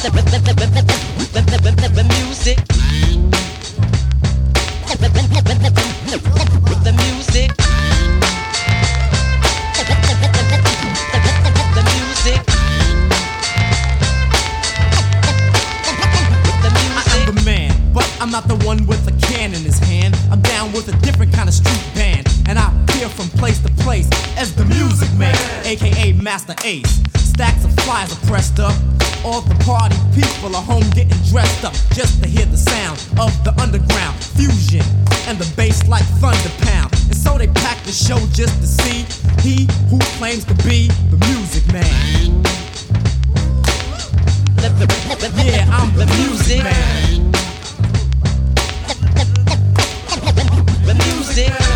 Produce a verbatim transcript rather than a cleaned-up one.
The music. The music. The music. I am the man, but I'm not the one with a can in his hand. I'm down with a different kind of street band, and I appear from place to place as the Music Man, aka Master Ace. Stacks of flyers are pressed up. All the party people are home getting dressed up just to hear the sound of the underground fusion and the bass like thunder pound. And so they pack the show just to see he who claims to be the Music Man. Yeah, I'm the Music Man. The music.